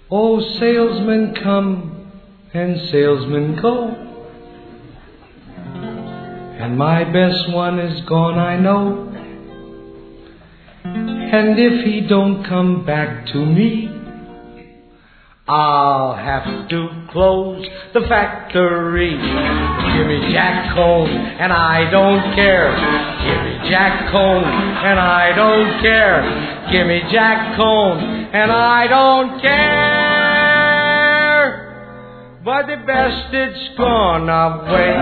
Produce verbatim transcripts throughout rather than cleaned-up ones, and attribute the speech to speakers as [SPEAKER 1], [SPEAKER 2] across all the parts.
[SPEAKER 1] Oh, salesmen come and salesmen go, and my best one is gone, I know. And if he don't come back to me, I'll have to close the factory. Give me Jack Cone and I don't care. Give me Jack Cone and I don't care. Give me Jack Cone and I don't care. But the best it's gone away.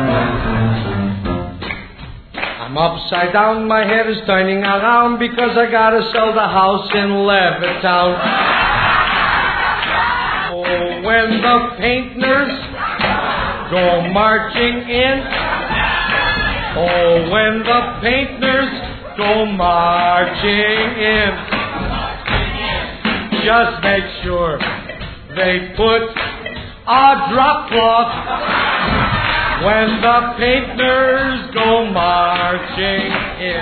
[SPEAKER 1] I'm upside down, my head is turning around because I gotta sell the house in Levittown. Oh, when the painters go marching in. Oh, when the painters go marching in. Just make sure they put a drop cloth when the painters go marching in.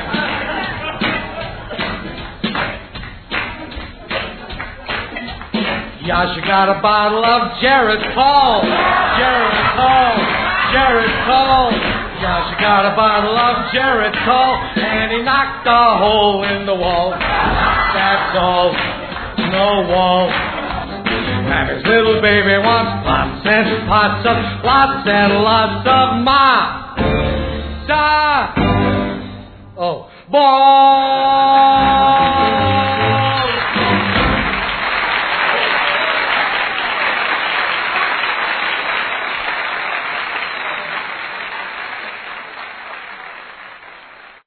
[SPEAKER 1] Yeah, she got a bottle of Jared Paul, Jared Paul, Jared Paul. Yeah, she got a bottle of Jared Paul, and he knocked a hole in the wall. That's all, no wall. And his little baby wants lots and lots of, lots and lots of ma. Da. Oh, boy.